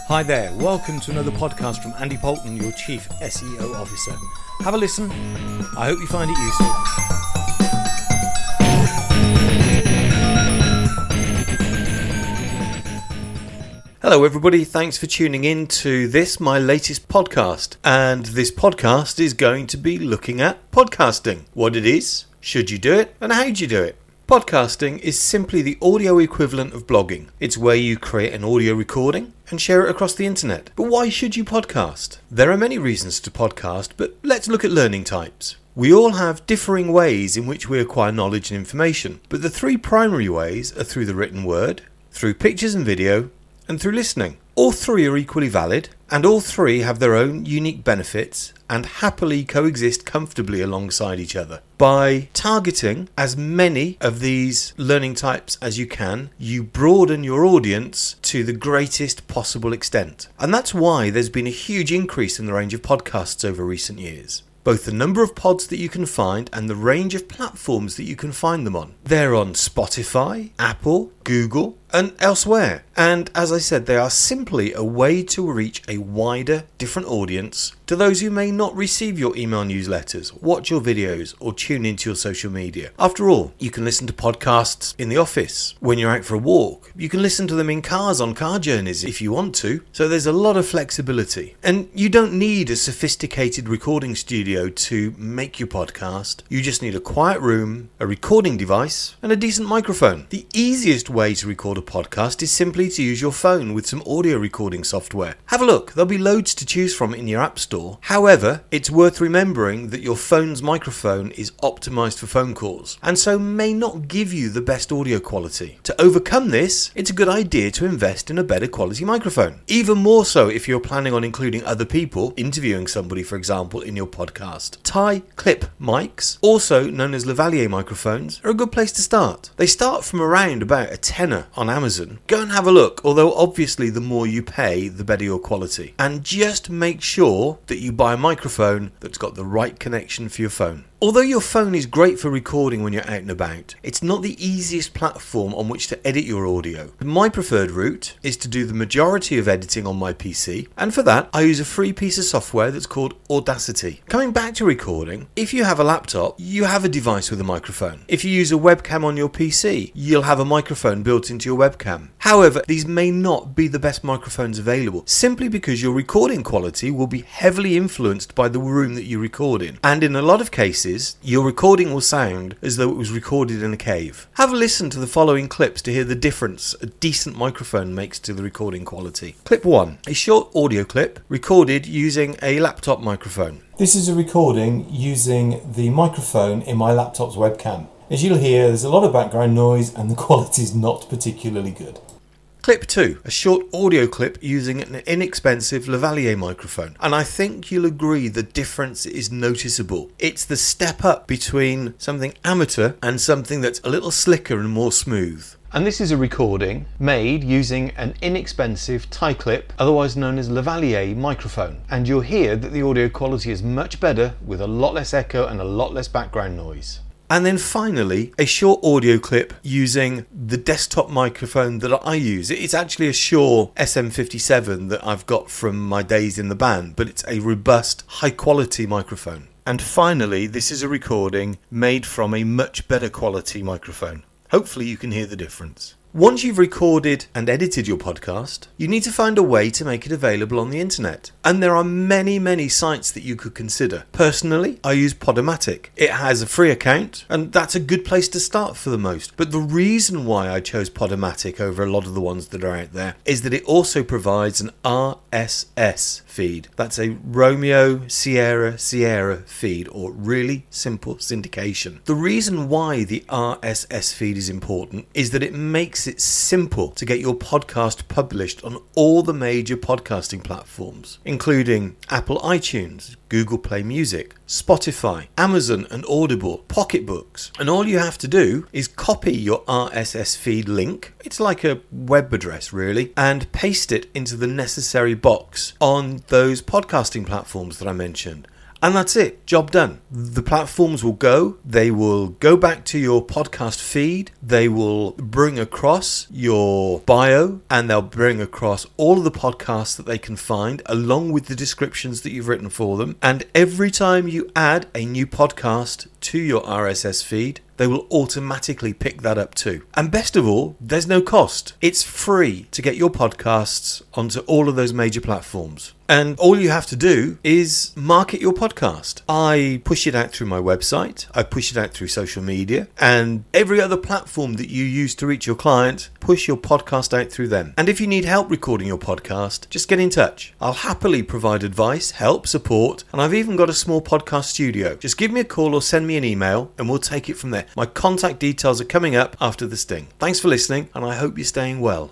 Hi there, welcome to another podcast from Andy Poulton, your Chief SEO Officer. Have a listen, I hope you find it useful. Hello everybody, thanks for tuning in to this, my latest podcast. And this podcast is going to be looking at podcasting. What it is, should you do it, and how do you do it? Podcasting is simply the audio equivalent of blogging. It's where you create an audio recording and share it across the internet. But why should you podcast? There are many reasons to podcast, but let's look at learning types. We all have differing ways in which we acquire knowledge and information, but the three primary ways are through the written word, through pictures and video, and through listening. All three are equally valid, and all three have their own unique benefits and happily coexist comfortably alongside each other. By targeting as many of these learning types as you can, you broaden your audience to the greatest possible extent. And that's why there's been a huge increase in the range of podcasts over recent years. Both the number of pods that you can find and the range of platforms that you can find them on. They're on Spotify, Apple, Google, and elsewhere. And as I said, they are simply a way to reach a wider, different audience to those who may not receive your email newsletters, watch your videos, or tune into your social media. After all, you can listen to podcasts in the office, when you're out for a walk. You can listen to them in cars on car journeys if you want to. So there's a lot of flexibility. And you don't need a sophisticated recording studio to make your podcast. You just need a quiet room, a recording device, and a decent microphone. The easiest way to record a podcast is simply to use your phone with some audio recording software. Have a look, there'll be loads to choose from in your app store. However, it's worth remembering that your phone's microphone is optimized for phone calls, and so may not give you the best audio quality. To overcome this, it's a good idea to invest in a better quality microphone. Even more so if you're planning on including other people, interviewing somebody for example, in your podcast. Tie-clip mics, also known as lavalier microphones, are a good place to start. They start from around about a tenner on Amazon. Go and have a look, although obviously the more you pay, the better your quality. And just make sure that you buy a microphone that's got the right connection for your phone. Although your phone is great for recording when you're out and about, it's not the easiest platform on which to edit your audio. My preferred route is to do the majority of editing on my PC, and for that I use a free piece of software that's called Audacity. Coming back to recording, if you have a laptop, you have a device with a microphone. If you use a webcam on your PC, you'll have a microphone built into your webcam. However, these may not be the best microphones available, simply because your recording quality will be heavily influenced by the room that you record in, and in a lot of cases, your recording will sound as though it was recorded in a cave. Have a listen to the following clips to hear the difference a decent microphone makes to the recording quality. Clip 1. A short audio clip recorded using a laptop microphone. This is a recording using the microphone in my laptop's webcam. As you'll hear, there's a lot of background noise and the quality is not particularly good. Clip 2, a short audio clip using an inexpensive lavalier microphone. And I think you'll agree the difference is noticeable. It's the step up between something amateur and something that's a little slicker and more smooth. And this is a recording made using an inexpensive tie-clip, otherwise known as lavalier microphone. And you'll hear that the audio quality is much better with a lot less echo and a lot less background noise. And then finally, a short audio clip using the desktop microphone that I use. It's actually a Shure SM57 that I've got from my days in the band, but it's a robust, high quality microphone. And finally, this is a recording made from a much better quality microphone. Hopefully you can hear the difference. Once you've recorded and edited your podcast, you need to find a way to make it available on the internet. And there are many sites that you could consider. Personally, I use Podomatic. It has a free account, and that's a good place to start for the most. But the reason why I chose Podomatic over a lot of the ones that are out there is that it also provides an RSS feed. That's a Romeo Sierra feed, or really simple syndication. The reason why the RSS feed is important is that it makes it simple to get your podcast published on all the major podcasting platforms, including Apple iTunes, Google Play Music, Spotify, Amazon and Audible, Pocketbooks. And all you have to do is copy your RSS feed link, it's like a web address really, and paste it into the necessary box on those podcasting platforms that I mentioned. And that's it. Job done. The platforms will go. They will go back to your podcast feed. They will bring across your bio, and they'll bring across all of the podcasts that they can find along with the descriptions that you've written for them. And every time you add a new podcast to your RSS feed, they will automatically pick that up too. And best of all, there's no cost. It's free to get your podcasts onto all of those major platforms. And all you have to do is market your podcast. I push it out through my website, I push it out through social media, and every other platform that you use to reach your client, push your podcast out through them. And if you need help recording your podcast, just get in touch. I'll happily provide advice, help, support, and I've even got a small podcast studio. Just give me a call or send me an email and we'll take it from there. My contact details are coming up after the sting. Thanks for listening, and I hope you're staying well.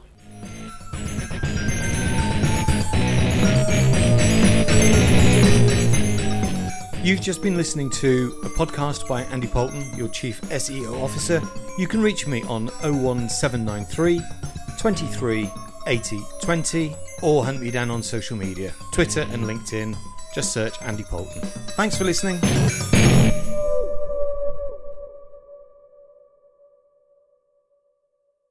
You've just been listening to a podcast by Andy Poulton, your Chief SEO Officer. You can reach me on 01793 23 80 20 or hunt me down on social media, Twitter and LinkedIn. Just search Andy Poulton. Thanks for listening.